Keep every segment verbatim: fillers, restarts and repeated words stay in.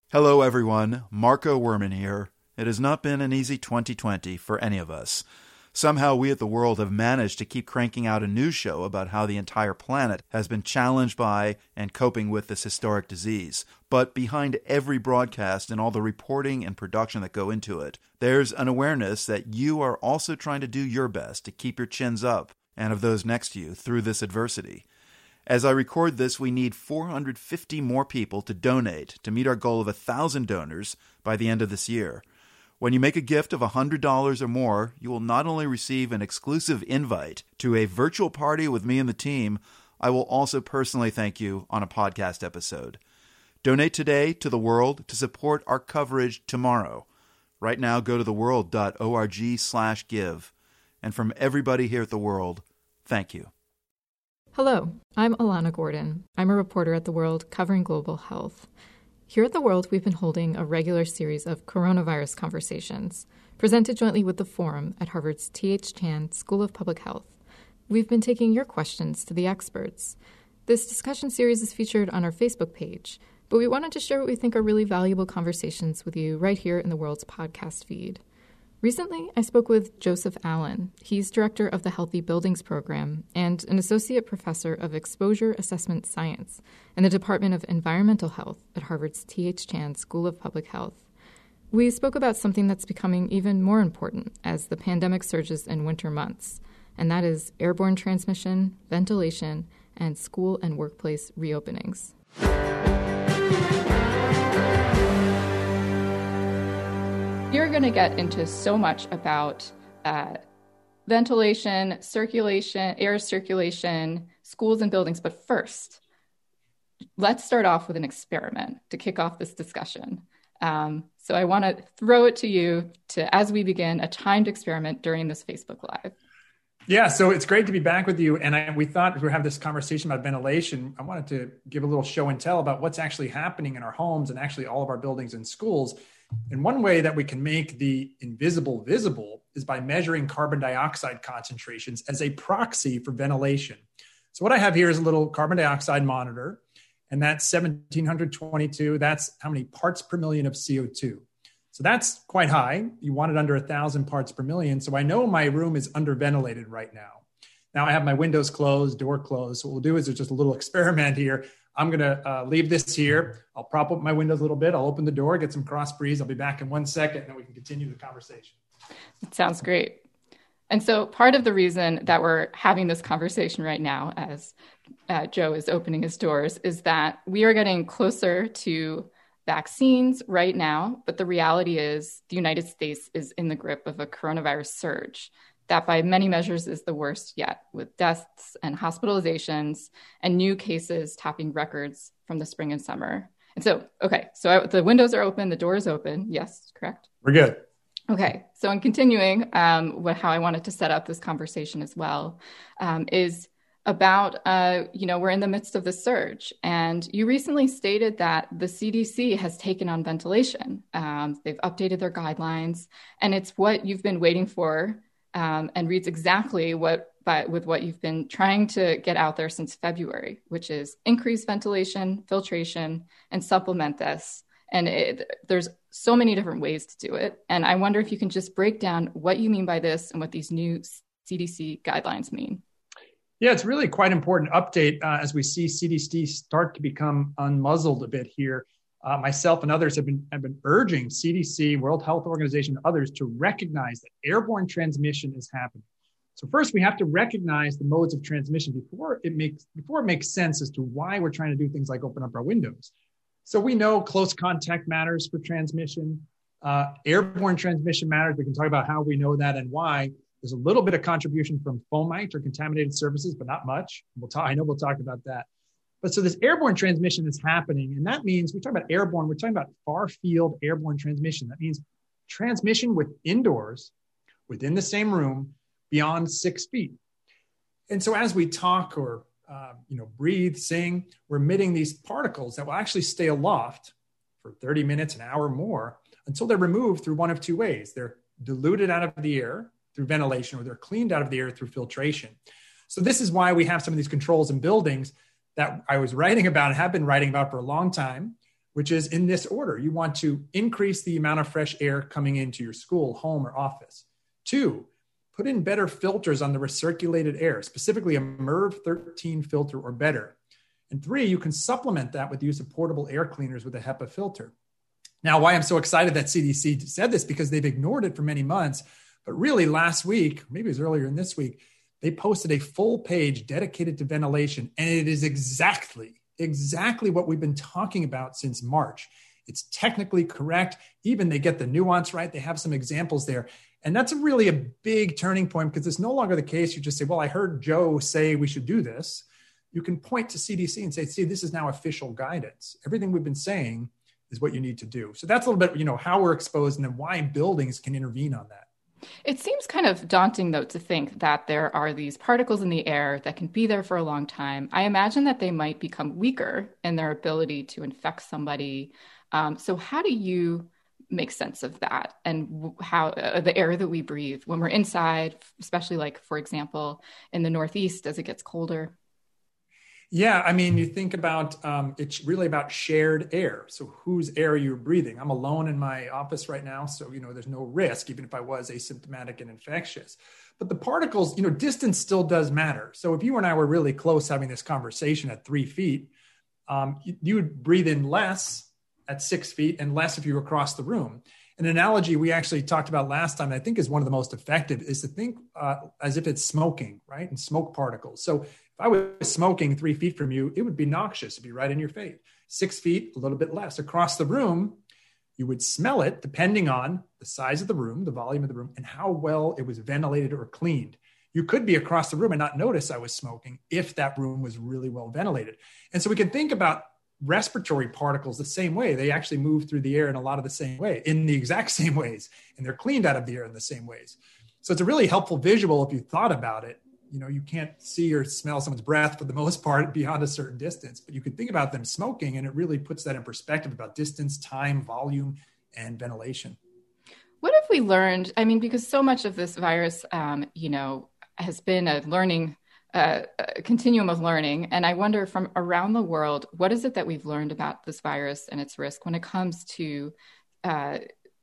Hello, everyone. Marco Werman here. It has not been an easy twenty twenty for any of us. Somehow we at The World have managed to keep cranking out a news show about how the entire planet has been challenged by and coping with this historic disease. But behind every broadcast and all the reporting and production that go into it, there's an awareness that you are also trying to do your best to keep your chins up and of those next to you through this adversity. As I record this, we need four hundred fifty more people to donate to meet our goal of one thousand donors by the end of this year. When you make a gift of one hundred dollars or more, you will not only receive an exclusive invite to a virtual party with me and the team, I will also personally thank you on a podcast episode. Donate today to The World to support our coverage tomorrow. Right now, go to theworld.org slash give. And from everybody here at The World, thank you. Hello, I'm Alana Gordon. I'm a reporter at The World covering global health. Here at The World, we've been holding a regular series of coronavirus conversations, presented jointly with the Forum at Harvard's T H Chan School of Public Health. We've been taking your questions to the experts. This discussion series is featured on our Facebook page, but we wanted to share what we think are really valuable conversations with you right here in The World's podcast feed. Recently, I spoke with Joseph Allen. He's director of the Healthy Buildings Program and an associate professor of exposure assessment science in the Department of Environmental Health at Harvard's T H Chan School of Public Health. We spoke about something that's becoming even more important as the pandemic surges in winter months, and that is airborne transmission, ventilation, and school and workplace reopenings. You're going to get into so much about uh, ventilation, circulation, air circulation, schools and buildings. But first, let's start off with an experiment to kick off this discussion. Um, so I want to throw it to you to, as we begin, a timed experiment during this Facebook Live. Yeah, so it's great to be back with you. And I, we thought we were having this conversation about ventilation. I wanted to give a little show and tell about what's actually happening in our homes and actually all of our buildings and schools. And one way that we can make the invisible visible is by measuring carbon dioxide concentrations as a proxy for ventilation. So what I have here is a little carbon dioxide monitor, and that's one thousand seven hundred twenty-two. That's how many parts per million of C O two. So that's quite high. You want it under one thousand parts per million. So I know my room is underventilated right now. Now I have my windows closed, door closed. So what we'll do is there's just a little experiment here. I'm going to uh, leave this here. I'll prop up my windows a little bit. I'll open the door, get some cross breeze. I'll be back in one second, and then we can continue the conversation. It sounds great. And so part of the reason that we're having this conversation right now, as uh, Joe is opening his doors, is that we are getting closer to vaccines right now. But the reality is the United States is in the grip of a coronavirus surge that by many measures is the worst yet, with deaths and hospitalizations and new cases topping records from the spring and summer. And so, okay, so I, the windows are open, the door is open. Yes, correct? We're good. Okay, so in continuing, um, what, how I wanted to set up this conversation as well um, is about, uh, you know, we're in the midst of the surge. And you recently stated that the C D C has taken on ventilation. Um, they've updated their guidelines, and it's what you've been waiting for. Um, and reads exactly what, by, with what you've been trying to get out there since February, which is increase ventilation, filtration, and supplement this. And it, there's so many different ways to do it. And I wonder if you can just break down what you mean by this and what these new C D C guidelines mean. Yeah, it's really quite an important update uh, as we see C D C start to become unmuzzled a bit here. Uh, myself and others have been have been urging C D C, World Health Organization, and others to recognize that airborne transmission is happening. So first, we have to recognize the modes of transmission before it makes before it makes sense as to why we're trying to do things like open up our windows. So we know close contact matters for transmission. Uh, airborne transmission matters. We can talk about how we know that and why. There's a little bit of contribution from fomite or contaminated surfaces, but not much. We'll talk. I know we'll talk about that. But so this airborne transmission is happening, and that means we talk about airborne, we're talking about far field airborne transmission. That means transmission with indoors, within the same room, beyond six feet. And so as we talk or uh, you know, breathe, sing, we're emitting these particles that will actually stay aloft for thirty minutes, an hour more, until they're removed through one of two ways. They're diluted out of the air through ventilation, or they're cleaned out of the air through filtration. So this is why we have some of these controls in buildings that I was writing about and have been writing about for a long time. which is in this order. You want to increase the amount of fresh air coming into your school, home, or office. Two, put in better filters on the recirculated air, specifically a MERV thirteen filter or better. And three, you can supplement that with the use of portable air cleaners with a HEPA filter. Now, why I'm so excited that C D C said this, because they've ignored it for many months. But really last week, maybe it was earlier in this week, they posted a full page dedicated to ventilation. And it is exactly, exactly what we've been talking about since March. It's technically correct. Even they get the nuance right. They have some examples there. And that's really a big turning point, because it's no longer the case. You just say, well, I heard Joe say we should do this. You can point to C D C and say, see, this is now official guidance. Everything we've been saying is what you need to do. So that's a little bit, you know, how we're exposed and then why buildings can intervene on that. It seems kind of daunting, though, to think that there are these particles in the air that can be there for a long time. I imagine that they might become weaker in their ability to infect somebody. Um, so how do you make sense of that, and how uh, the air that we breathe when we're inside, especially like, for example, in the Northeast as it gets colder? Yeah, I mean, you think about, um, it's really about shared air. So whose air you're breathing. I'm alone in my office right now, so, you know, there's no risk, even if I was asymptomatic and infectious. But the particles, you know, distance still does matter. So if you and I were really close having this conversation at three feet, um, you, you would breathe in less at six feet and less if you were across the room. An analogy we actually talked about last time, I think is one of the most effective, is to think uh, as if it's smoking, right? And smoke particles. So if I was smoking three feet from you, it would be noxious. It'd be right in your face. Six feet, a little bit less. Across the room, you would smell it depending on the size of the room, the volume of the room, and how well it was ventilated or cleaned. You could be across the room and not notice I was smoking if that room was really well ventilated. And so we can think about respiratory particles the same way. They actually move through the air in a lot of the same way, in the exact same ways, and they're cleaned out of the air in the same ways. So it's a really helpful visual if you thought about it. You know, you can't see or smell someone's breath for the most part beyond a certain distance, but you could think about them smoking, and it really puts that in perspective about distance, time, volume, and ventilation. What have we learned? I mean, because so much of this virus, um, you know, has been a learning Uh, a continuum of learning. And I wonder, from around the world, what is it that we've learned about this virus and its risk when it comes to, uh,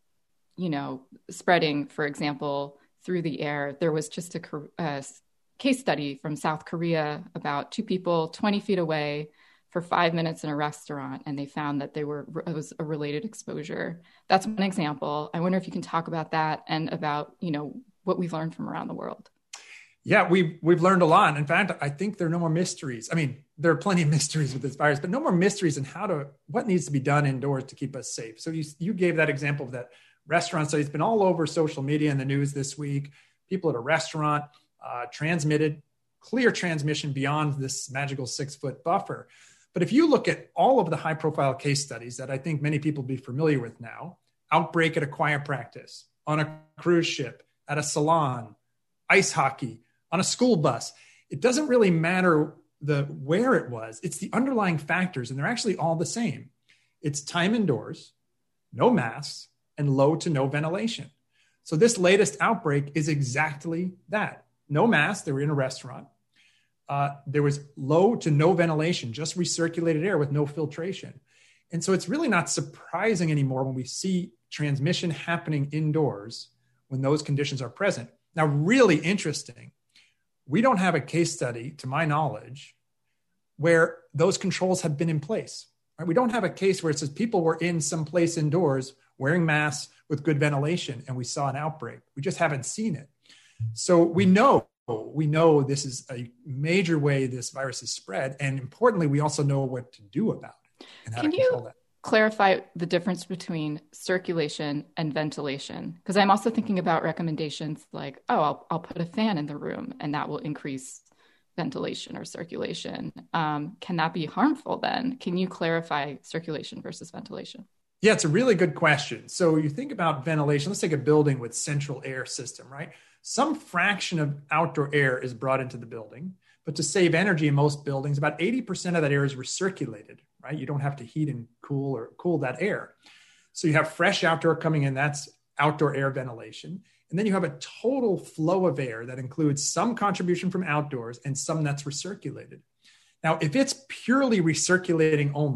you know, spreading, for example, through the air? There was just a, a case study from South Korea about two people twenty feet away for five minutes in a restaurant, and they found that they were, it was a related exposure. That's one example. I wonder if you can talk about that and about, you know, what we've learned from around the world. Yeah, we've, we've learned a lot. In fact, I think there are no more mysteries. I mean, there are plenty of mysteries with this virus, but no more mysteries in how to, what needs to be done indoors to keep us safe. So you, you gave that example of that restaurant study. It's been all over social media and the news this week. People at a restaurant uh, transmitted, clear transmission beyond this magical six foot buffer. But if you look at all of the high profile case studies that I think many people will be familiar with now, outbreak at a choir practice, on a cruise ship, at a salon, ice hockey, on a school bus, it doesn't really matter the where it was. It's the underlying factors, and they're actually all the same. It's time indoors, no masks, and low to no ventilation. So this latest outbreak is exactly that. No masks, they were in a restaurant. Uh, there was low to no ventilation, just recirculated air with no filtration. And so it's really not surprising anymore when we see transmission happening indoors when those conditions are present. Now, really interesting, we don't have a case study, to my knowledge, where those controls have been in place. Right? We don't have a case where it says people were in some place indoors wearing masks with good ventilation and we saw an outbreak. We just haven't seen it. So we know, we know this is a major way this virus is spread. And importantly, we also know what to do about it and how Can to control you that. Clarify the difference between circulation and ventilation? Because I'm also thinking about recommendations like, oh, I'll, I'll put a fan in the room and that will increase ventilation or circulation. Um, can that be harmful then? Can you clarify circulation versus ventilation? Yeah, it's a really good question. So you think about ventilation. Let's take a building with central air system, right? Some fraction of outdoor air is brought into the building, but to save energy in most buildings, about eighty percent of that air is recirculated, right? You don't have to heat and cool or cool that air. So you have fresh outdoor coming in, that's outdoor air ventilation. And then you have a total flow of air that includes some contribution from outdoors and some that's recirculated. Now, if it's purely recirculating only,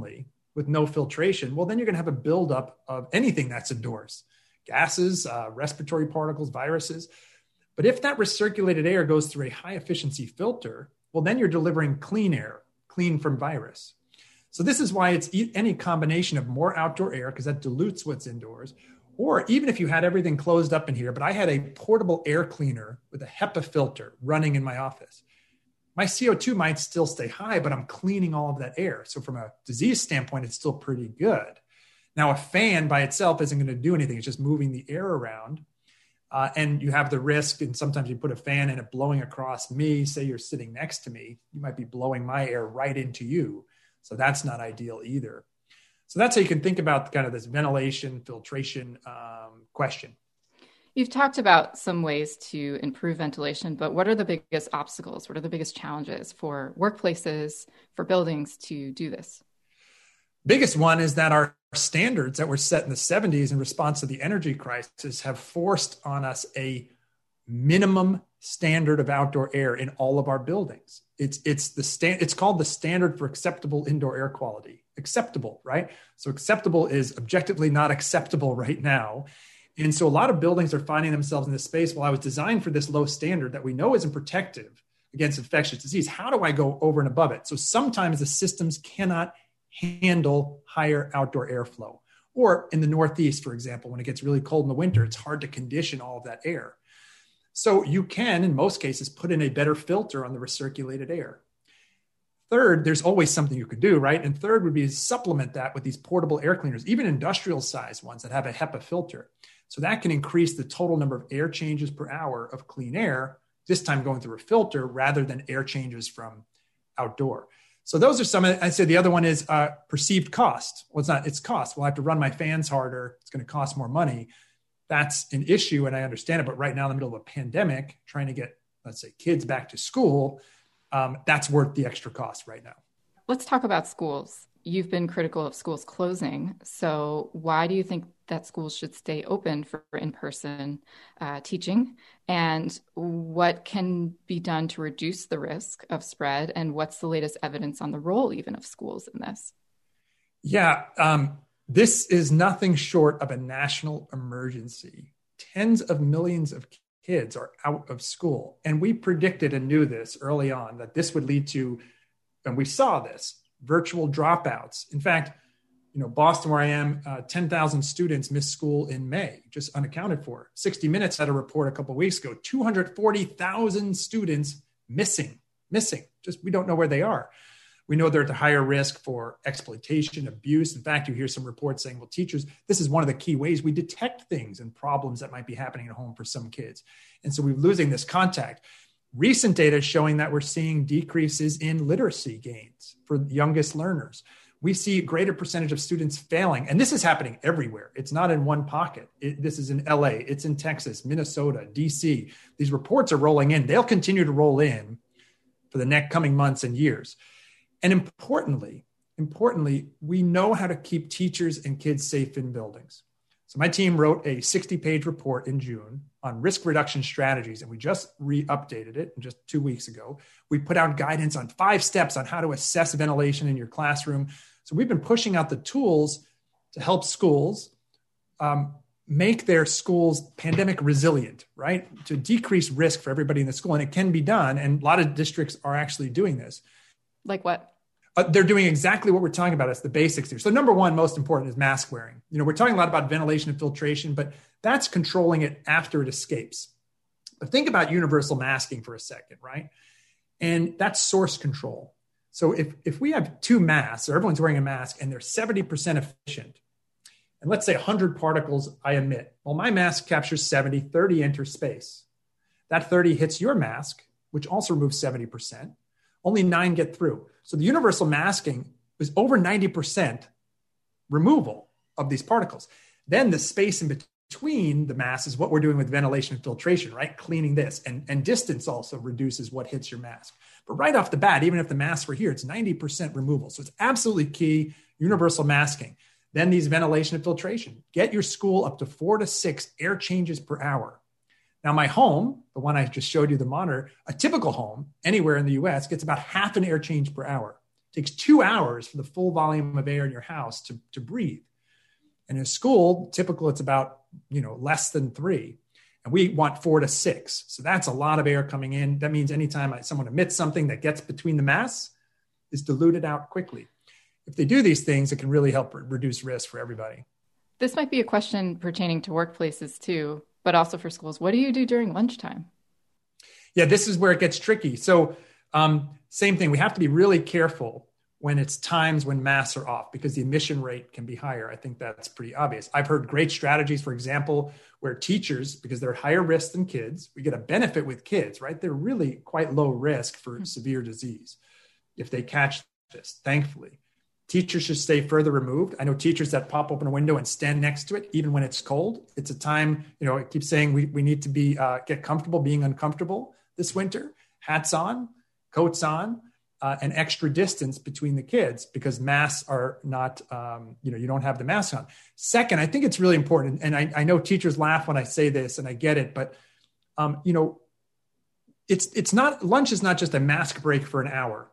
with no filtration, well, then you're going to have a buildup of anything that's indoors, gases, uh, respiratory particles, viruses. But if that recirculated air goes through a high efficiency filter, well, then you're delivering clean air, clean from virus. So this is why it's any combination of more outdoor air, because that dilutes what's indoors, or even if you had everything closed up in here, but I had a portable air cleaner with a HEPA filter running in my office. My C O two might still stay high, but I'm cleaning all of that air. So from a disease standpoint, it's still pretty good. Now, a fan by itself isn't going to do anything. It's just moving the air around. Uh, and you have the risk, and sometimes you put a fan in it blowing across me, say you're sitting next to me, you might be blowing my air right into you. So that's not ideal either. So that's how you can think about kind of this ventilation, filtration um, question. You've talked about some ways to improve ventilation, but what are the biggest obstacles? What are the biggest challenges for workplaces, for buildings to do this? Biggest one is that our standards that were set in the seventies in response to the energy crisis have forced on us a minimum standard of outdoor air in all of our buildings. It's it's the stand it's called the standard for acceptable indoor air quality. Acceptable, right? So acceptable is objectively not acceptable right now. And so a lot of buildings are finding themselves in this space. Well, I was designed for this low standard that we know isn't protective against infectious disease. How do I go over and above it? So sometimes the systems cannot handle higher outdoor airflow. Or in the Northeast, for example, when it gets really cold in the winter, it's hard to condition all of that air. So you can, in most cases, put in a better filter on the recirculated air. Third, there's always something you could do, right? And third would be to supplement that with these portable air cleaners, even industrial size ones that have a HEPA filter. So that can increase the total number of air changes per hour of clean air, this time going through a filter rather than air changes from outdoor. So those are some, I'd say the other one is uh, perceived cost. Well, it's not, it's cost. Well, I have to run my fans harder. It's going to cost more money. That's an issue, and I understand it. But right now, in the middle of a pandemic, trying to get, let's say, kids back to school, um, that's worth the extra cost right now. Let's talk about schools. You've been critical of schools closing. So why do you think that schools should stay open for in-person uh, teaching? And what can be done to reduce the risk of spread? And what's the latest evidence on the role even of schools in this? Yeah, um, this is nothing short of a national emergency. Tens of millions of kids are out of school. And we predicted and knew this early on, that this would lead to, and we saw this, virtual dropouts. In fact, you know, Boston, where I am, uh, ten thousand students missed school in May, just unaccounted for. sixty minutes had a report a couple of weeks ago, two hundred forty thousand students missing, missing. Just, we don't know where they are. We know they're at a higher risk for exploitation, abuse. In fact, you hear some reports saying, well, teachers, this is one of the key ways we detect things and problems that might be happening at home for some kids. And so we're losing this contact. Recent data is showing that we're seeing decreases in literacy gains for the youngest learners. We see a greater percentage of students failing, and this is happening everywhere. It's not in one pocket. It, this is in L A, it's in Texas, Minnesota, D C. These reports are rolling in. They'll continue to roll in for the next coming months and years. And importantly, importantly, we know how to keep teachers and kids safe in buildings. So my team wrote a sixty-page report in June on risk reduction strategies, and we just re-updated it just two weeks ago. We put out guidance on five steps on how to assess ventilation in your classroom. So we've been pushing out the tools to help schools um, make their schools pandemic resilient, right? To decrease risk for everybody in the school. And it can be done. And a lot of districts are actually doing this. Like what? Uh, they're doing exactly what we're talking about. It's the basics here. So number one, most important, is mask wearing. You know, we're talking a lot about ventilation and filtration, but that's controlling it after it escapes. But think about universal masking for a second, right? And that's source control. So if, if we have two masks, or everyone's wearing a mask, and they're seventy percent efficient, and let's say one hundred particles I emit, well, my mask captures seventy, thirty enter space. That thirty hits your mask, which also removes seventy percent. Only nine get through. So the universal masking was over ninety percent removal of these particles. Then the space in between the masks is what we're doing with ventilation and filtration, right? Cleaning this. And, and distance also reduces what hits your mask. But right off the bat, even if the masks were here, it's ninety percent removal. So it's absolutely key, universal masking. Then these ventilation and filtration. Get your school up to four to six air changes per hour. Now, my home, the one I just showed you, the monitor, a typical home anywhere in the U S gets about half an air change per hour. It takes two hours for the full volume of air in your house to, to breathe. And in school, typical, it's about, you know, less than three. And we want four to six. So that's a lot of air coming in. That means anytime someone emits something that gets between the masks is diluted out quickly. If they do these things, it can really help re- reduce risk for everybody. This might be a question pertaining to workplaces too, but also for schools. What do you do during lunchtime? Yeah, this is where it gets tricky. So um, same thing, we have to be really careful when it's times when masks are off because the emission rate can be higher. I think that's pretty obvious. I've heard great strategies, for example, where teachers, because they're higher risk than kids, we get a benefit with kids, right? They're really quite low risk for mm-hmm. severe disease if they catch this, thankfully. Teachers should stay further removed. I know teachers that pop open a window and stand next to it, even when it's cold. It's a time, you know, it keeps saying we, we need to be uh, get comfortable being uncomfortable this winter. Hats on, coats on. Uh, an extra distance between the kids because masks are not, um, you know, you don't have the mask on. Second, I think it's really important. And I, I know teachers laugh when I say this and I get it, but, um, you know, it's, it's not, lunch is not just a mask break for an hour.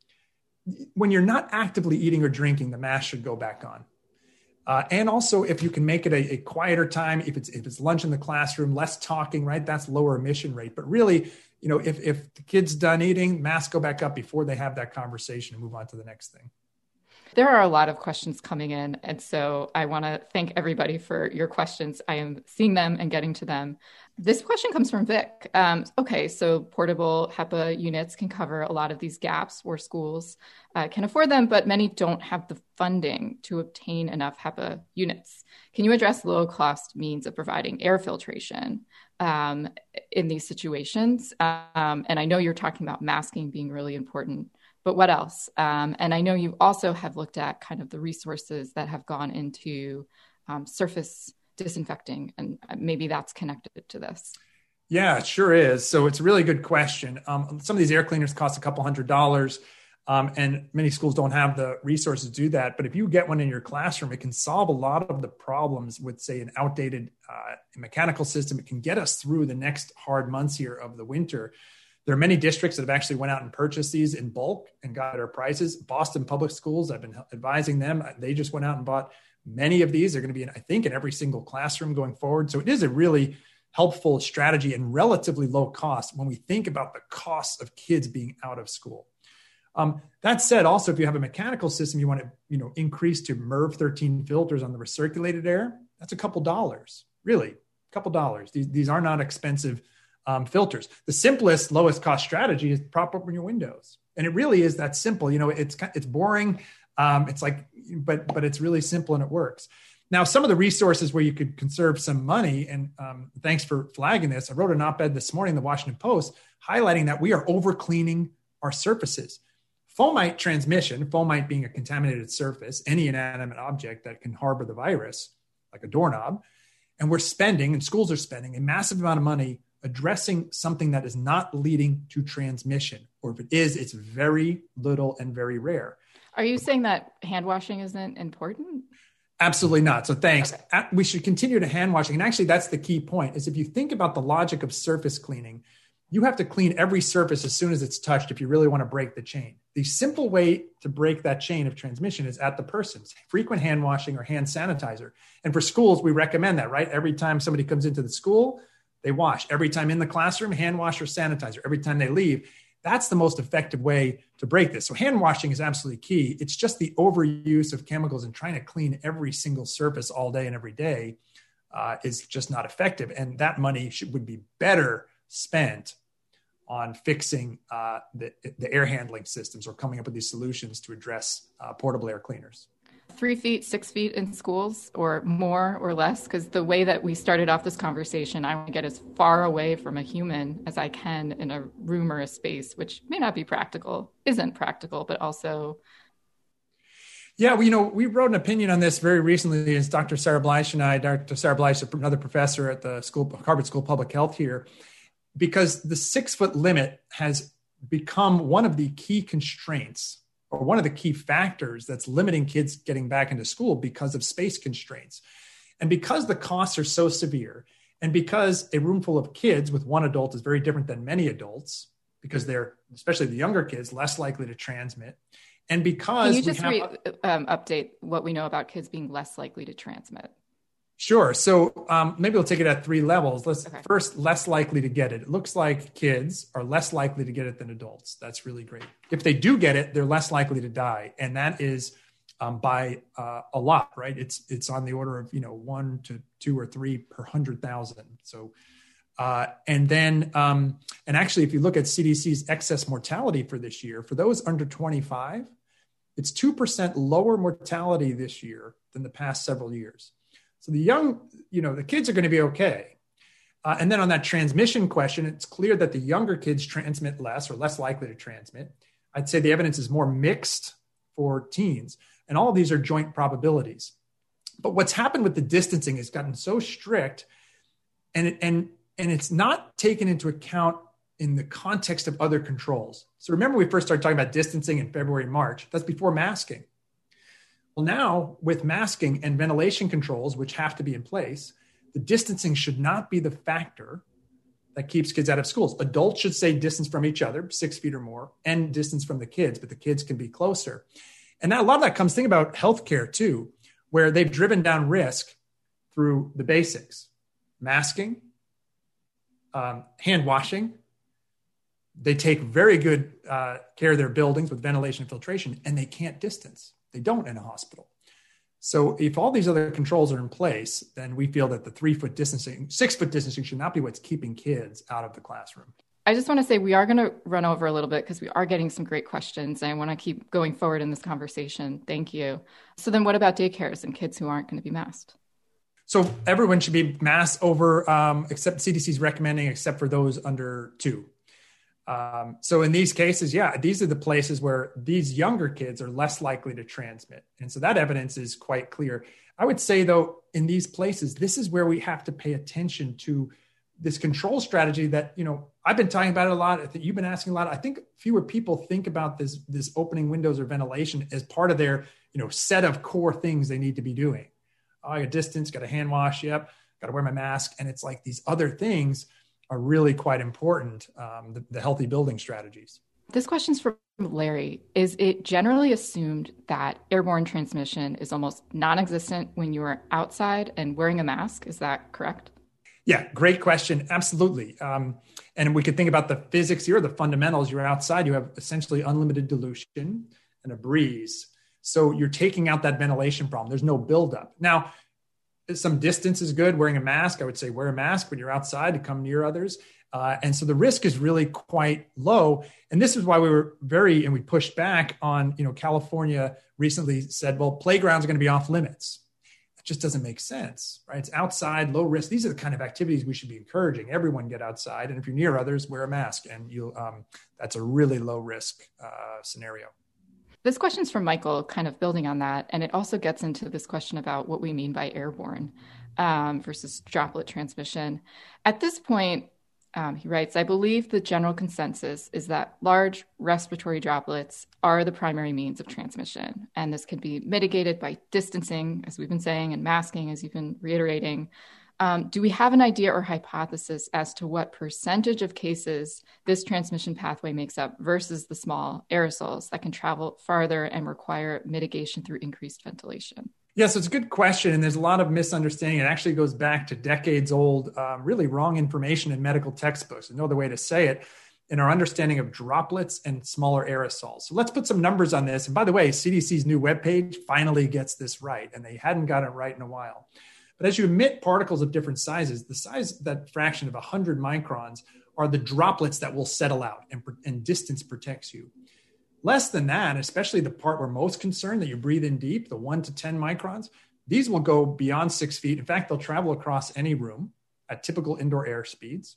When you're not actively eating or drinking, the mask should go back on. Uh, and also if you can make it a, a quieter time, if it's, if it's lunch in the classroom, less talking, right? That's lower emission rate, but really, you know, if, if the kid's done eating, masks go back up before they have that conversation and move on to the next thing. There are a lot of questions coming in. And so I want to thank everybody for your questions. I am seeing them and getting to them. This question comes from Vic. Um, okay, so portable HEPA units can cover a lot of these gaps where schools uh, can afford them, but many don't have the funding to obtain enough HEPA units. Can you address low-cost means of providing air filtration um, in these situations? Um, and I know you're talking about masking being really important, but what else? Um, and I know you also have looked at kind of the resources that have gone into um, surface disinfecting, and maybe that's connected to this. Yeah, it sure is. So it's a really good question. Um, some of these air cleaners cost a couple hundred dollars, um, and many schools don't have the resources to do that. But if you get one in your classroom, it can solve a lot of the problems with, say, an outdated uh, mechanical system. It can get us through the next hard months here of the winter. There are many districts that have actually went out and purchased these in bulk and got better prices. Boston Public Schools, I've been advising them. They just went out and bought many of these. They're going to be, in, I think, in every single classroom going forward. So it is a really helpful strategy and relatively low cost when we think about the costs of kids being out of school. Um, that said, also, if you have a mechanical system, you want to, you know, increase to MERV thirteen filters on the recirculated air, that's a couple dollars, really, a couple dollars. These, these are not expensive um, filters. The simplest, lowest cost strategy is prop open your windows. And it really is that simple. You know, it's, it's boring. Um, it's like, but, but it's really simple and it works. Now, some of the resources where you could conserve some money, and um, thanks for flagging this. I wrote an op-ed this morning in the Washington Post highlighting that we are over cleaning our surfaces. Fomite transmission, fomite being a contaminated surface, any inanimate object that can harbor the virus, like a doorknob. And we're spending, and schools are spending, a massive amount of money addressing something that is not leading to transmission. Or if it is, it's very little and very rare. Are you saying that hand washing isn't important? Absolutely not. So thanks. Okay. We should continue to hand washing. And actually, that's the key point, is if you think about the logic of surface cleaning, you have to clean every surface as soon as it's touched if you really want to break the chain. The simple way to break that chain of transmission is at the person's frequent hand washing or hand sanitizer. And for schools, we recommend that, right? Every time somebody comes into the school, they wash. Every time in the classroom, hand wash or sanitizer. Every time they leave. That's the most effective way to break this. So hand washing is absolutely key. It's just the overuse of chemicals and trying to clean every single surface all day and every day uh, is just not effective. And that money should, would be better spent on fixing uh, the, the air handling systems or coming up with these solutions to address uh, portable air cleaners. Three feet, six feet in schools, or more or less? Because the way that we started off this conversation, I want to get as far away from a human as I can in a room or a space, which may not be practical, isn't practical, but also... Yeah, well, you know, we wrote an opinion on this very recently. It's Doctor Sarah Bleich and I, Doctor Sarah Bleich, another professor at the school, Harvard School of Public Health here, because the six foot limit has become one of the key constraints or one of the key factors that's limiting kids getting back into school because of space constraints. And because the costs are so severe, and because a room full of kids with one adult is very different than many adults, because they're, especially the younger kids, less likely to transmit, And because Can you just we have, re- um, update what we know about kids being less likely to transmit? Sure. So um, maybe we'll take it at three levels. Let's Okay. first, less likely to get it. It looks like kids are less likely to get it than adults. That's really great. If they do get it, they're less likely to die. And that is um, by uh, a lot, right? It's it's on the order of, you know, one to two or three per hundred thousand. So, uh, and then, um, and actually, if you look at C D C's excess mortality for this year, for those under twenty-five, it's two percent lower mortality this year than the past several years. So the young, you know, the kids are going to be okay. Uh, and then on that transmission question, it's clear that the younger kids transmit less or less likely to transmit. I'd say the evidence is more mixed for teens. And all of these are joint probabilities. But what's happened with the distancing has gotten so strict, and, it, and, and it's not taken into account in the context of other controls. So remember, we first started talking about distancing in February, March. That's before masking. Well, now with masking and ventilation controls, which have to be in place, the distancing should not be the factor that keeps kids out of schools. Adults should stay distance from each other, six feet or more, and distance from the kids, but the kids can be closer. And now a lot of that comes, think about healthcare too, where they've driven down risk through the basics: masking, um, hand washing. They take very good uh, care of their buildings with ventilation and filtration, and they can't distance. They don't in a hospital. So if all these other controls are in place, then we feel that the three foot distancing, six foot distancing should not be what's keeping kids out of the classroom. I just want to say we are going to run over a little bit because we are getting some great questions. And I want to keep going forward in this conversation. Thank you. So then what about daycares and kids who aren't going to be masked? So everyone should be masked over, um, except C D C is recommending, except for those under two. Um, so in these cases, yeah, these are the places where these younger kids are less likely to transmit. And so that evidence is quite clear. I would say, though, in these places, this is where we have to pay attention to this control strategy that, you know, I've been talking about it a lot. I think you've been asking a lot. I think fewer people think about this, this opening windows or ventilation as part of their, you know, set of core things they need to be doing. Oh, I got distance, got a hand wash. Yep. Got to wear my mask. And it's like these other things are really quite important, um, the, the healthy building strategies. This question's from Larry. Is it generally assumed that airborne transmission is almost non-existent when you are outside and wearing a mask? Is that correct? Yeah, great question. Absolutely. Um, and we could think about the physics here, the fundamentals. You're outside, you have essentially unlimited dilution and a breeze. So you're taking out that ventilation problem. There's no buildup. Now, some distance is good. Wearing a mask, I would say wear a mask when you're outside to come near others. Uh, and so the risk is really quite low. And this is why we were very, and we pushed back on, you know, California recently said, well, playgrounds are going to be off limits. It just doesn't make sense, right? It's outside, low risk. These are the kind of activities we should be encouraging. Everyone get outside. And if you're near others, wear a mask. And you'll, um, that's a really low risk uh, scenario. This question's from Michael, kind of building on that. And it also gets into this question about what we mean by airborne um, versus droplet transmission. At this point, um, he writes, I believe the general consensus is that large respiratory droplets are the primary means of transmission. And this can be mitigated by distancing, as we've been saying, and masking, as you've been reiterating. Um, do we have an idea or hypothesis as to what percentage of cases this transmission pathway makes up versus the small aerosols that can travel farther and require mitigation through increased ventilation? Yeah, so it's a good question. And there's a lot of misunderstanding. It actually goes back to decades old, um, really wrong information in medical textbooks. There's no other way to say it, in our understanding of droplets and smaller aerosols. So let's put some numbers on this. And by the way, C D C's new webpage finally gets this right, and they hadn't got it right in a while. But as you emit particles of different sizes, the size, that fraction of one hundred microns, are the droplets that will settle out, and, and distance protects you. Less than that, especially the part we're most concerned, that you breathe in deep, the one to ten microns, these will go beyond six feet. In fact, they'll travel across any room at typical indoor air speeds.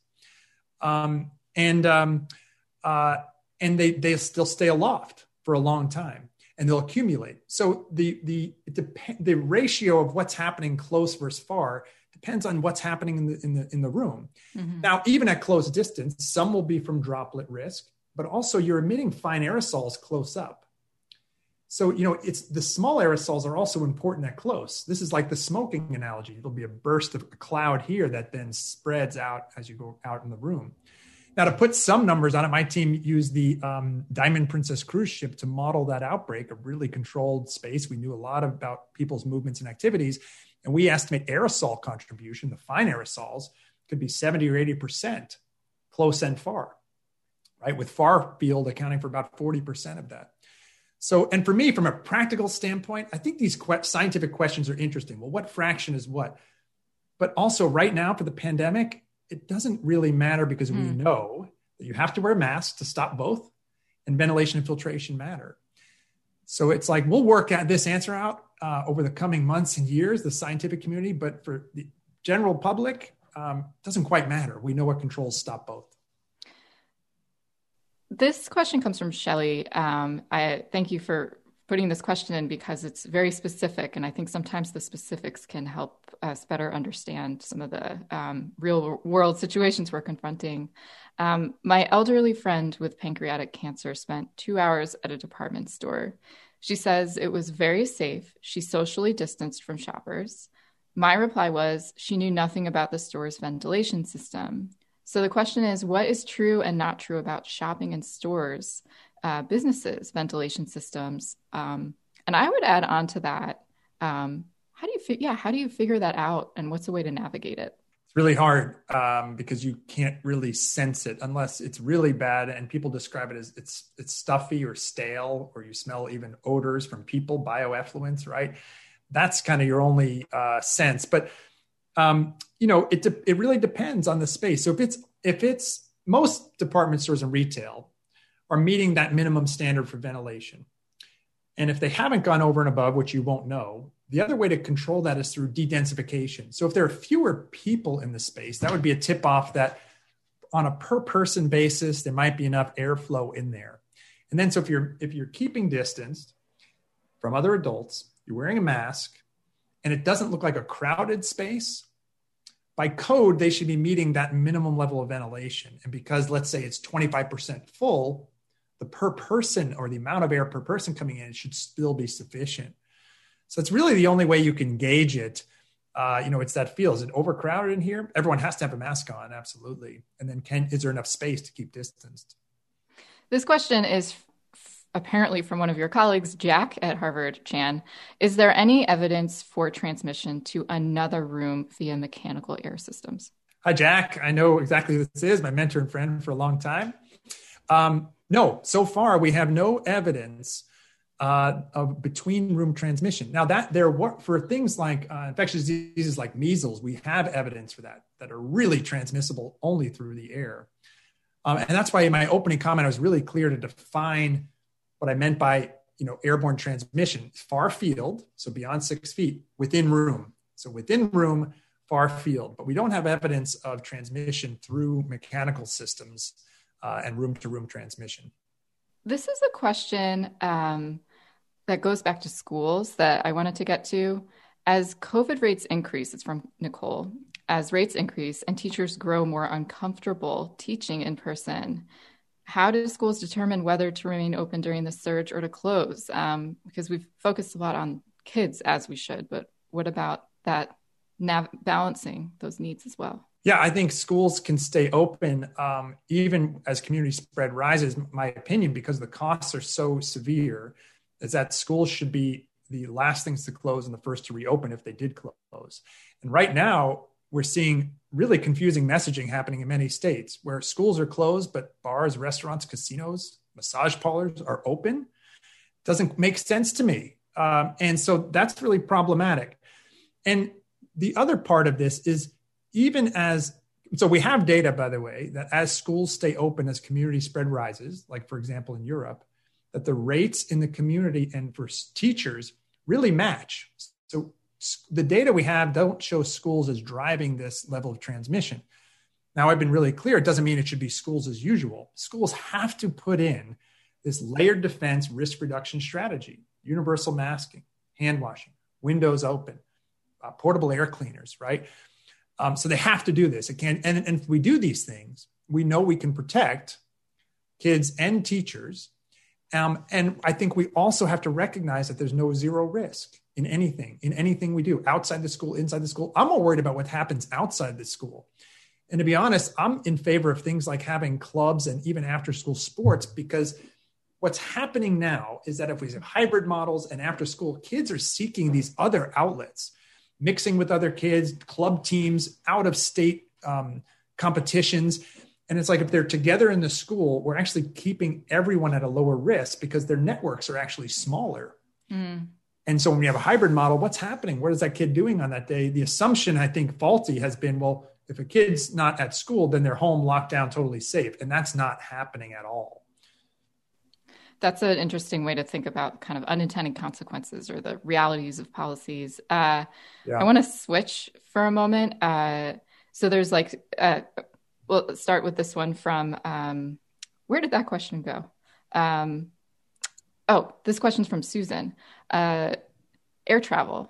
Um, and um, uh, and they, they still stay aloft for a long time. And they'll accumulate. So the the it dep- the ratio of what's happening close versus far depends on what's happening in the in the in the room. Mm-hmm. Now, even at close distance, some will be from droplet risk, but also you're emitting fine aerosols close up. So you know it's the small aerosols are also important at close. This is like the smoking analogy. It'll be a burst of a cloud here that then spreads out as you go out in the room. Now, to put some numbers on it, my team used the um, Diamond Princess cruise ship to model that outbreak, a really controlled space. We knew a lot about people's movements and activities, and we estimate aerosol contribution, the fine aerosols, could be seventy or eighty percent close and far, right? With far field accounting for about forty percent of that. So, and for me, from a practical standpoint, I think these que- scientific questions are interesting. Well, what fraction is what? But also right now for the pandemic, it doesn't really matter because mm. we know that you have to wear masks to stop both, and ventilation and filtration matter. So it's like, we'll work at this answer out uh, over the coming months and years, the scientific community, but for the general public, um, it doesn't quite matter. We know what controls stop both. This question comes from Shelley. Um, I thank you for putting this question in because it's very specific. And I think sometimes the specifics can help us better understand some of the um, real world situations we're confronting. Um, my elderly friend with pancreatic cancer spent two hours at a department store. She says it was very safe. She socially distanced from shoppers. My reply was she knew nothing about the store's ventilation system. So the question is, what is true and not true about shopping in stores? Uh, businesses, ventilation systems. Um, and I would add on to that, um, how do you, fi- yeah, how do you figure that out and what's the way to navigate it? It's really hard um, because you can't really sense it unless it's really bad. And people describe it as it's, it's stuffy or stale, or you smell even odors from people, bioeffluents, right? That's kind of your only uh, sense. But, um, you know, it, de- it really depends on the space. So if it's, if it's most department stores and retail are meeting that minimum standard for ventilation. And if they haven't gone over and above, which you won't know, the other way to control that is through de-densification. So if there are fewer people in the space, that would be a tip off that on a per person basis, there might be enough airflow in there. And then, so if you're, if you're keeping distance from other adults, you're wearing a mask, and it doesn't look like a crowded space, by code, they should be meeting that minimum level of ventilation. And because let's say it's twenty-five percent full, the per person or the amount of air per person coming in should still be sufficient. So it's really the only way you can gauge it. Uh, you know, it's that feel. Is it overcrowded in here? Everyone has to have a mask on, absolutely. And then can, is there enough space to keep distanced? This question is f- apparently from one of your colleagues, Jack at Harvard, Chan. Is there any evidence for transmission to another room via mechanical air systems? Hi, Jack. I know exactly who this is, my mentor and friend for a long time. Um, no, so far we have no evidence uh, of between room transmission. Now that there were, for things like uh, infectious diseases like measles, we have evidence for that, that are really transmissible only through the air. Um, and that's why in my opening comment, I was really clear to define what I meant by, you know, airborne transmission: far field, so beyond six feet, within room. So within room, far field, but we don't have evidence of transmission through mechanical systems uh, and room-to-room transmission. This is a question um, that goes back to schools that I wanted to get to. As COVID rates increase, it's from Nicole, as rates increase and teachers grow more uncomfortable teaching in person, how do schools determine whether to remain open during the surge or to close? Um, because we've focused a lot on kids, as we should, but what about that nav- balancing those needs as well? Yeah, I think schools can stay open um, even as community spread rises. My opinion, because the costs are so severe, is that schools should be the last things to close and the first to reopen if they did close. And right now, we're seeing really confusing messaging happening in many states where schools are closed, but bars, restaurants, casinos, massage parlors are open. Doesn't make sense to me. Um, and so that's really problematic. And the other part of this is, even as, so we have data, by the way, that as schools stay open, as community spread rises, like for example in Europe, that the rates in the community and for teachers really match. So the data we have don't show schools as driving this level of transmission. Now, I've been really clear, it doesn't mean it should be schools as usual. Schools have to put in this layered defense risk reduction strategy: universal masking, hand washing, windows open, uh, portable air cleaners, right? Um, so they have to do this. It can, and, and if we do these things, we know we can protect kids and teachers. Um, and I think we also have to recognize that there's no zero risk in anything, in anything we do, outside the school, inside the school. I'm more worried about what happens outside the school. And to be honest, I'm in favor of things like having clubs and even after school sports, because what's happening now is that if we have hybrid models and after school, kids are seeking these other outlets, mixing with other kids, club teams, out of state um, competitions. And it's like, if they're together in the school, we're actually keeping everyone at a lower risk because their networks are actually smaller. Mm. And so when we have a hybrid model, what's happening? What is that kid doing on that day? The assumption, I think, faulty has been, well, if a kid's not at school, then they're home locked down, totally safe. And that's not happening at all. That's an interesting way to think about kind of unintended consequences or the realities of policies. Uh, yeah. I want to switch for a moment. Uh, so there's like, uh, well, let's start with this one from, um, where did that question go? Um, oh, this question's from Susan. Uh, air travel.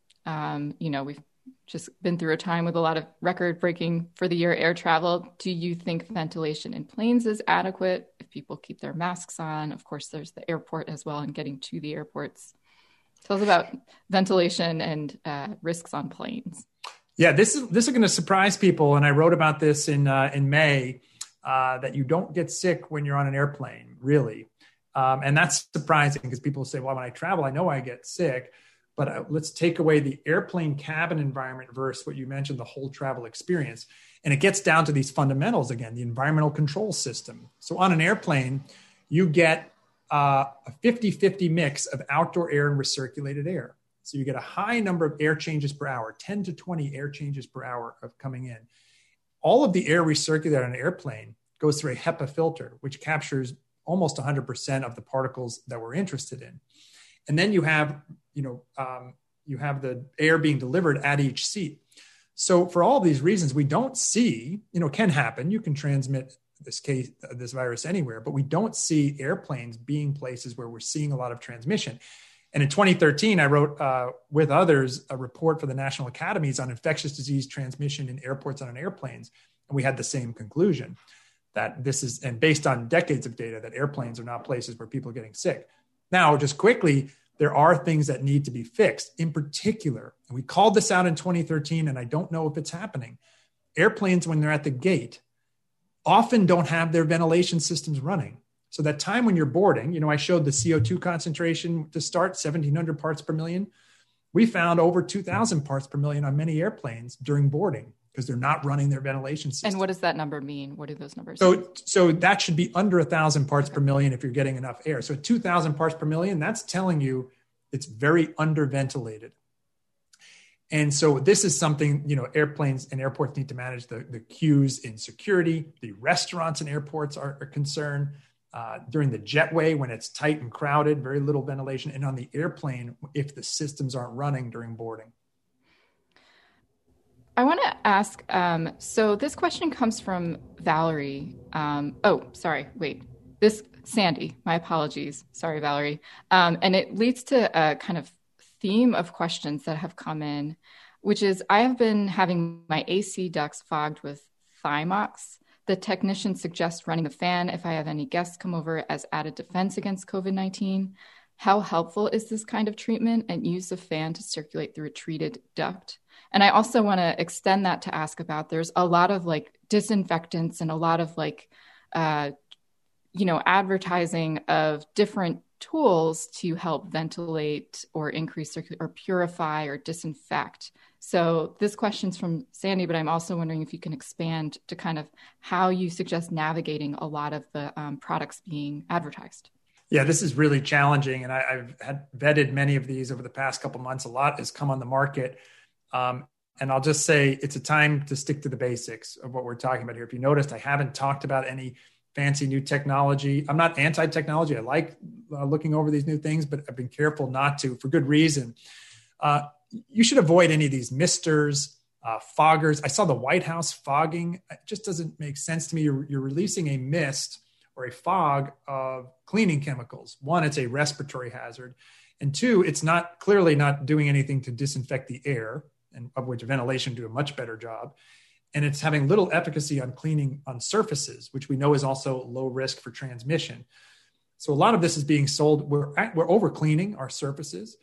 Um, you know, we've just been through a time with a lot of record-breaking for the year air travel. Do you think ventilation in planes is adequate if people keep their masks on? Of course, there's the airport as well and getting to the airports. Tell us about ventilation and uh, risks on planes. Yeah, this is this is going to surprise people, and I wrote about this in uh, in May, uh, that you don't get sick when you're on an airplane, really. Um, and that's surprising because people say, well, when I travel, I know I get sick. But uh, let's take away the airplane cabin environment versus what you mentioned, the whole travel experience. And it gets down to these fundamentals again, the environmental control system. So on an airplane, you get uh, a fifty-fifty mix of outdoor air and recirculated air. So you get a high number of air changes per hour, ten to twenty air changes per hour of coming in. All of the air recirculated on an airplane goes through a HEPA filter, which captures almost one hundred percent of the particles that we're interested in. And then you have, you know, um, you have the air being delivered at each seat. So for all of these reasons, we don't see, you know, it can happen. You can transmit this case, this virus anywhere, but we don't see airplanes being places where we're seeing a lot of transmission. And in twenty thirteen, I wrote uh, with others a report for the National Academies on infectious disease transmission in airports and on airplanes. And we had the same conclusion that this is, and based on decades of data, that airplanes are not places where people are getting sick. Now, just quickly, there are things that need to be fixed. In particular, and we called this out in twenty thirteen, and I don't know if it's happening. Airplanes, when they're at the gate, often don't have their ventilation systems running. So that time when you're boarding, you know, I showed the C O two concentration to start, seventeen hundred parts per million. We found over two thousand parts per million on many airplanes during boarding because they're not running their ventilation system. And what does that number mean? What do those numbers so, mean? So that should be under one thousand parts per million if you're getting enough air. So two thousand parts per million, that's telling you it's very underventilated. And so this is something, you know, airplanes and airports need to manage the, the queues in security. The restaurants and airports are, are concerned. Uh, during the jetway, when it's tight and crowded, very little ventilation. And on the airplane, if the systems aren't running during boarding. I want to ask, um, so this question comes from Valerie. Um, oh, sorry, wait. This, Sandy, my apologies. Sorry, Valerie. Um, and it leads to a kind of theme of questions that have come in, which is I have been having my A C ducts fogged with Thymox. The technician suggests running the fan if I have any guests come over as added defense against COVID nineteen. How helpful is this kind of treatment and use of fan to circulate through a treated duct? And I also want to extend that to ask about, there's a lot of like disinfectants and a lot of like, uh, you know, advertising of different tools to help ventilate or increase circulation or purify or disinfect. So this question's from Sandy, but I'm also wondering if you can expand to kind of how you suggest navigating a lot of the um, products being advertised. Yeah, this is really challenging. And I, I've had vetted many of these over the past couple of months. A lot has come on the market. Um, and I'll just say it's a time to stick to the basics of what we're talking about here. If you noticed, I haven't talked about any fancy new technology. I'm not anti-technology. I like uh, looking over these new things, but I've been careful not to for good reason. Uh, you should avoid any of these misters, uh, foggers. I saw the White House fogging. It just doesn't make sense to me. You're, you're releasing a mist or a fog of cleaning chemicals. One, it's a respiratory hazard. And two, it's not clearly not doing anything to disinfect the air, and of which ventilation do a much better job. And it's having little efficacy on cleaning on surfaces, which we know is also low risk for transmission. So a lot of this is being sold. We're, we're over cleaning our surfaces.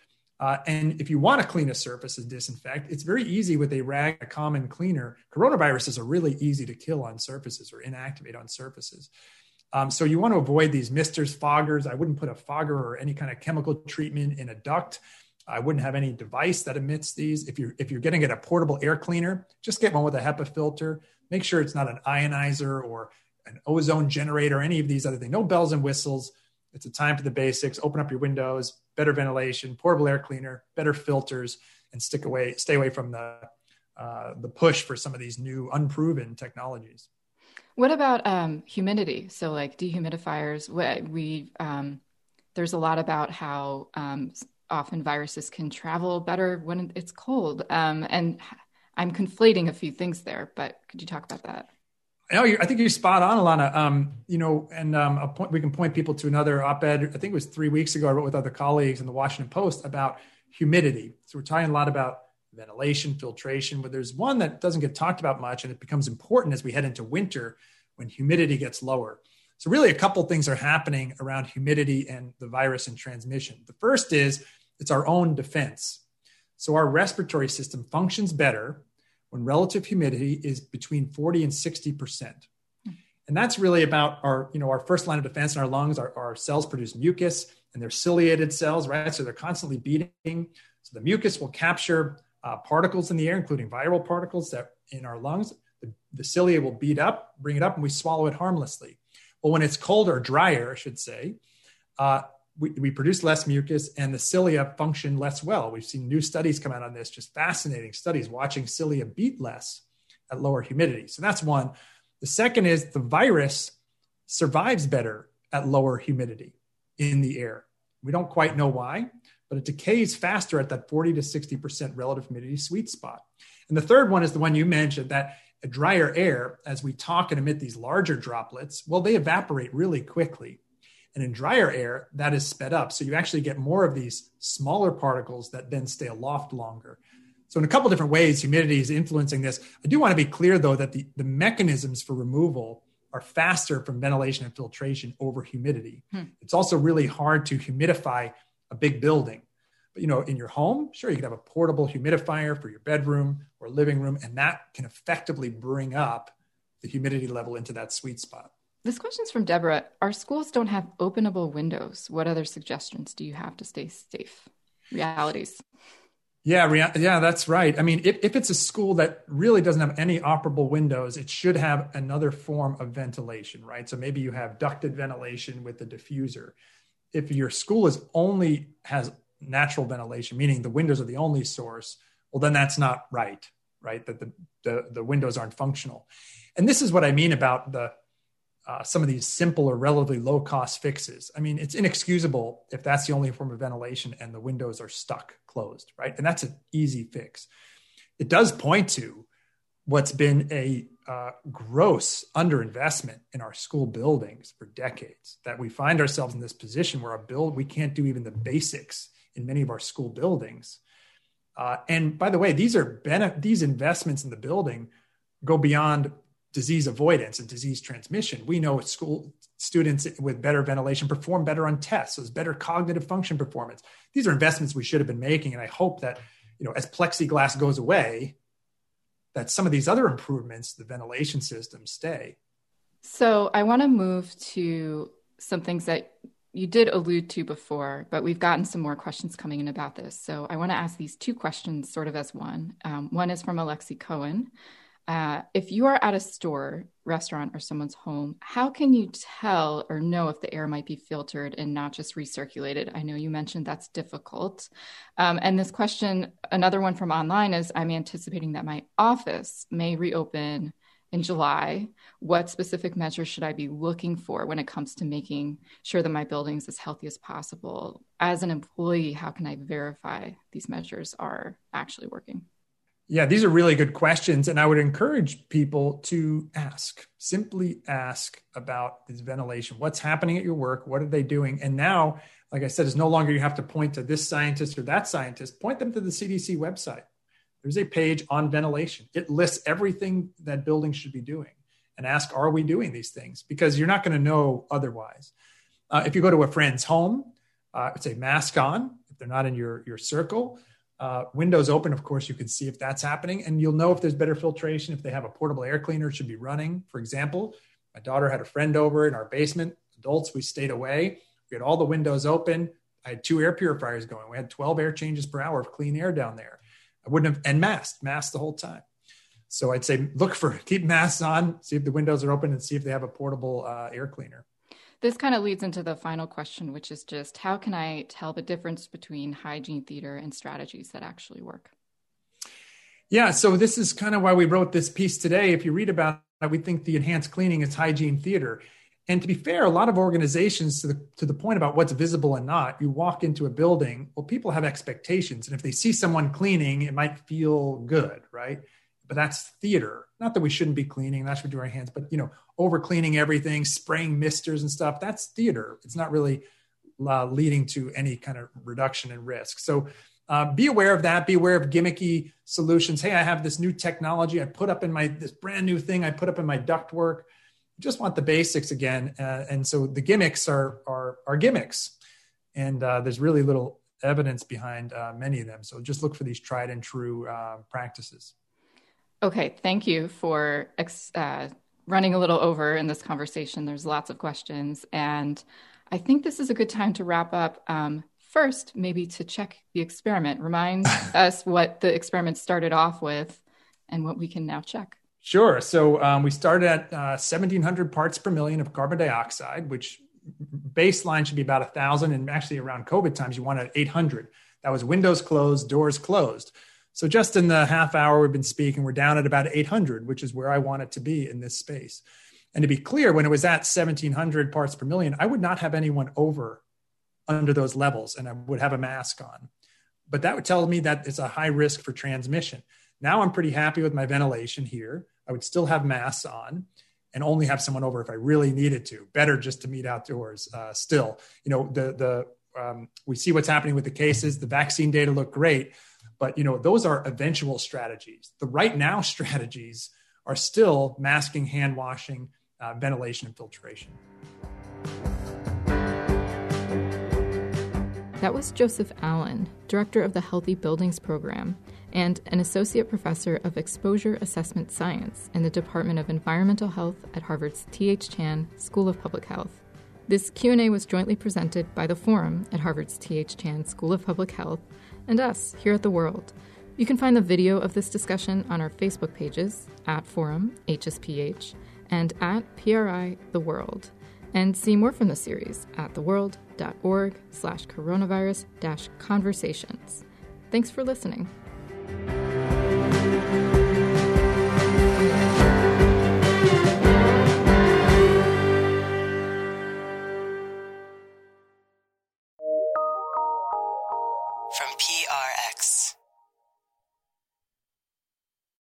Uh, and if you want to clean a surface and disinfect, it's very easy with a rag, a common cleaner. Coronaviruses are really easy to kill on surfaces or inactivate on surfaces. Um, so you want to avoid these misters, foggers. I wouldn't put a fogger or any kind of chemical treatment in a duct. I wouldn't have any device that emits these. If you're, if you're getting it a portable air cleaner, just get one with a HEPA filter. Make sure it's not an ionizer or an ozone generator, any of these other things. No bells and whistles. It's a time for the basics. Open up your windows, better ventilation, portable air cleaner, better filters, and stick away, stay away from the uh, the push for some of these new unproven technologies. What about um, humidity? So like dehumidifiers, we, we um, there's a lot about how um, often viruses can travel better when it's cold. Um, and I'm conflating a few things there, but could you talk about that? No, I think you're spot on, Alana. Um, you know, and um, a point, we can point people to another op-ed. I think it was three weeks ago. I wrote with other colleagues in the Washington Post about humidity. So we're talking a lot about ventilation, filtration, but there's one that doesn't get talked about much, and it becomes important as we head into winter when humidity gets lower. So really, a couple things are happening around humidity and the virus and transmission. The first is it's our own defense. So our respiratory system functions better when relative humidity is between forty and sixty percent. And that's really about our, you know, our first line of defense in our lungs. Our, our cells produce mucus, and they're ciliated cells, right? So they're constantly beating. So the mucus will capture uh, particles in the air, including viral particles that in our lungs. The, the cilia will beat up, bring it up, and we swallow it harmlessly. Well, when it's colder or drier, I should say, uh, we, we produce less mucus and the cilia function less well. We've seen new studies come out on this, just fascinating studies, watching cilia beat less at lower humidity. So that's one. The second is the virus survives better at lower humidity in the air. We don't quite know why, but it decays faster at that forty to sixty percent relative humidity sweet spot. And the third one is the one you mentioned, that a drier air, as we talk and emit these larger droplets, well, they evaporate really quickly. And in drier air, that is sped up. So you actually get more of these smaller particles that then stay aloft longer. So in a couple different ways, humidity is influencing this. I do want to be clear, though, that the, the mechanisms for removal are faster from ventilation and filtration over humidity. Hmm. It's also really hard to humidify a big building. But, you know, in your home, sure, you could have a portable humidifier for your bedroom or living room, and that can effectively bring up the humidity level into that sweet spot. This question's from Deborah. Our schools don't have openable windows. What other suggestions do you have to stay safe? Realities. Yeah, rea- yeah, that's right. I mean, if, if it's a school that really doesn't have any operable windows, it should have another form of ventilation, right? So maybe you have ducted ventilation with the diffuser. If your school is only has natural ventilation, meaning the windows are the only source, well, then that's not right, right? That the, the, the windows aren't functional. And this is what I mean about the Uh, some of these simple or relatively low cost fixes. I mean, it's inexcusable if that's the only form of ventilation and the windows are stuck closed, right? And that's an easy fix. It does point to what's been a uh, gross underinvestment in our school buildings for decades, that we find ourselves in this position where our build, we can't do even the basics in many of our school buildings. Uh, and by the way, these are bene- these investments in the building go beyond disease avoidance and disease transmission. We know school students with better ventilation perform better on tests. So there's better cognitive function performance. These are investments we should have been making. And I hope that, you know, as plexiglass goes away, that some of these other improvements, the ventilation system, stay. So I want to move to some things that you did allude to before, but we've gotten some more questions coming in about this. So I want to ask these two questions sort of as one. Um, one is from Alexi Cohen. Uh, if you are at a store, restaurant, or someone's home, how can you tell or know if the air might be filtered and not just recirculated? I know you mentioned that's difficult. Um, and this question, another one from online, is I'm anticipating that my office may reopen in July. What specific measures should I be looking for when it comes to making sure that my building's as healthy as possible? As an employee, how can I verify these measures are actually working? Yeah, these are really good questions. And I would encourage people to ask, simply ask about this ventilation. What's happening at your work? What are they doing? And now, like I said, it's no longer you have to point to this scientist or that scientist. Point them to the C D C website. There's a page on ventilation. It lists everything that buildings should be doing, and ask, are we doing these things? Because you're not going to know otherwise. Uh, if you go to a friend's home, uh, it's a mask on. if they're not in your, your circle. Uh, windows open, of course, you can see if that's happening, and you'll know if there's better filtration. If they have a portable air cleaner, it should be running. For example, my daughter had a friend over in our basement. Adults, we stayed away. We had all the windows open. I had two air purifiers going. We had twelve air changes per hour of clean air down there. I wouldn't have, and masked, masked the whole time. So I'd say, look for, keep masks on, see if the windows are open, and see if they have a portable uh, air cleaner. This kind of leads into the final question, which is just how can I tell the difference between hygiene theater and strategies that actually work? Yeah, so this is kind of why we wrote this piece today. If you read about it, we think the enhanced cleaning is hygiene theater. And to be fair, a lot of organizations, to the, to the point about what's visible and not, you walk into a building, well, people have expectations. And if they see someone cleaning, it might feel good, right? But that's theater. Not that we shouldn't be cleaning, not should we do our hands, but, you know, over cleaning everything, spraying misters and stuff, that's theater. It's not really uh, leading to any kind of reduction in risk. So uh, be aware of that. Be aware of gimmicky solutions. Hey, I have this new technology I put up in my, this brand new thing I put up in my ductwork. You just want the basics again. Uh, and so the gimmicks are, are, are gimmicks. And uh, there's really little evidence behind uh, many of them. So just look for these tried and true uh, practices. Okay, thank you for uh, running a little over in this conversation. There's lots of questions, and I think this is a good time to wrap up. Um, first, maybe to check the experiment. Remind us what the experiment started off with and what we can now check. Sure. So um, we started at uh, seventeen hundred parts per million of carbon dioxide, which baseline should be about one thousand, and actually around COVID times, you wanted eight hundred. That was windows closed, doors closed. So just in the half hour we've been speaking, we're down at about eight hundred, which is where I want it to be in this space. And to be clear, when it was at seventeen hundred parts per million, I would not have anyone over under those levels, and I would have a mask on. But that would tell me that it's a high risk for transmission. Now I'm pretty happy with my ventilation here. I would still have masks on and only have someone over if I really needed to. Better just to meet outdoors uh, still. You know, the the um, we see what's happening with the cases. The vaccine data look great. But, you know, those are eventual strategies. The right now strategies are still masking, hand washing, uh, ventilation, and filtration. That was Joseph Allen, director of the Healthy Buildings Program and an associate professor of exposure assessment science in the Department of Environmental Health at Harvard's T H Chan School of Public Health. This Q and A was jointly presented by the Forum at Harvard's T H Chan School of Public Health and us here at The World. You can find the video of this discussion on our Facebook pages at Forum H S P H and at P R I The World, and see more from the series at theworld.org slash coronavirus dash conversations. Thanks for listening.